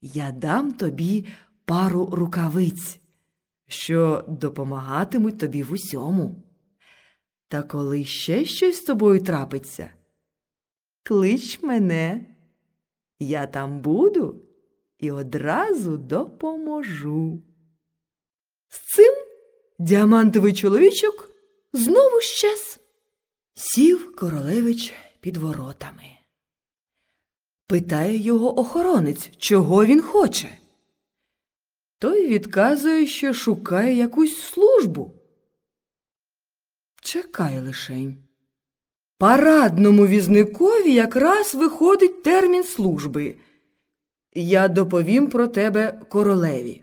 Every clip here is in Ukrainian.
я дам тобі пару рукавиць, що допомагатимуть тобі в усьому. Та коли ще щось з тобою трапиться, клич мене, я там буду і одразу допоможу. З цим діамантовий чоловічок знову щез. Сів королевич під воротами. Питає його охоронець, чого він хоче. Той відказує, що шукає якусь службу. Чекай лишень. Парадному візникові якраз виходить термін служби. Я доповім про тебе королеві.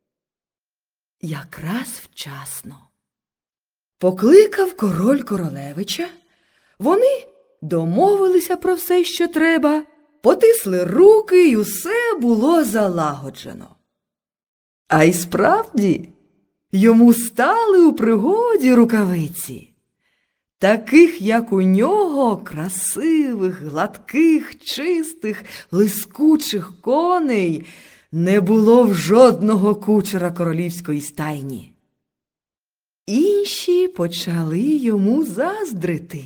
Якраз вчасно. Покликав король королевича. Вони домовилися про все, що треба, потисли руки, і усе було залагоджено. А й справді, йому стали у пригоді рукавиці. Таких, як у нього, красивих, гладких, чистих, лискучих коней не було в жодного кучера королівської стайні. Інші почали йому заздрити.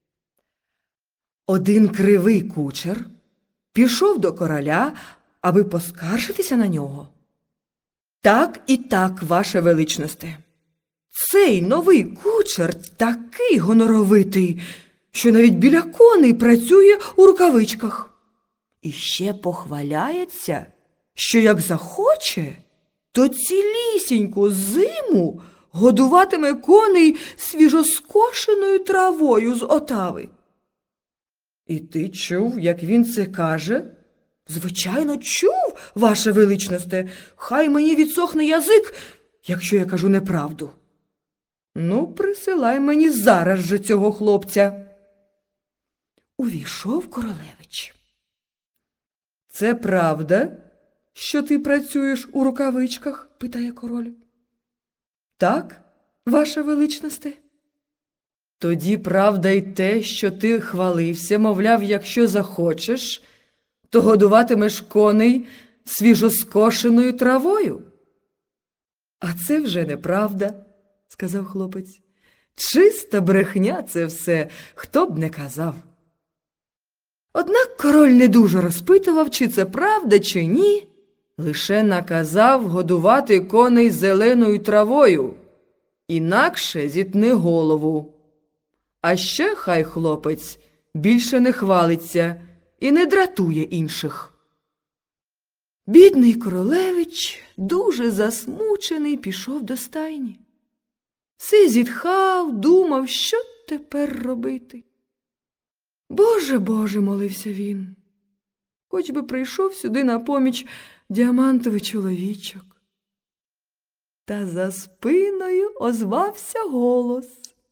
Один кривий кучер пішов до короля, аби поскаржитися на нього. Так і так, ваше величносте. Цей новий кучер такий гоноровитий, що навіть біля коней працює у рукавичках. І ще похваляється, що як захоче, то цілісіньку зиму годуватиме коней свіжоскошеною травою з Отави. І ти чув, як він це каже? Звичайно, чув, ваше величносте. Хай мені відсохне язик, якщо я кажу неправду. Ну, присилай мені зараз же цього хлопця. Увійшов королевич. Це правда, що ти працюєш у рукавичках? Питає король. Так, ваше величносте. Тоді правда й те, що ти хвалився, мовляв, якщо захочеш, то годуватимеш коней свіжоскошеною травою. А це вже неправда, сказав хлопець. Чиста брехня це все, хто б не казав. Однак король не дуже розпитував, чи це правда, чи ні, лише наказав годувати коней зеленою травою, інакше зітни голову. А ще хай хлопець більше не хвалиться і не дратує інших. Бідний королевич, дуже засмучений, пішов до стайні. Все зітхав, думав, що тепер робити. Боже, Боже, молився він, хоч би прийшов сюди на поміч діамантовий чоловічок. Та за спиною озвався голос.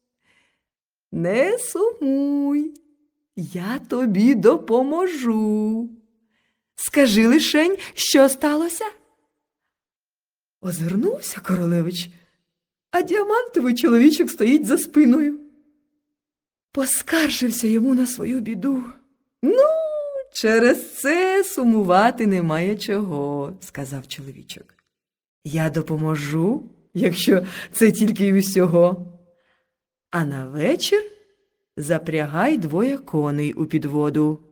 Не сумуй, я тобі допоможу. Скажи лишень, що сталося? Озирнувся королевич, а діамантовий чоловічок стоїть за спиною. Поскаржився йому на свою біду. Ну, через це сумувати немає чого, сказав чоловічок. Я допоможу, якщо це тільки й усього. А на вечір запрягай 2 коней у підводу.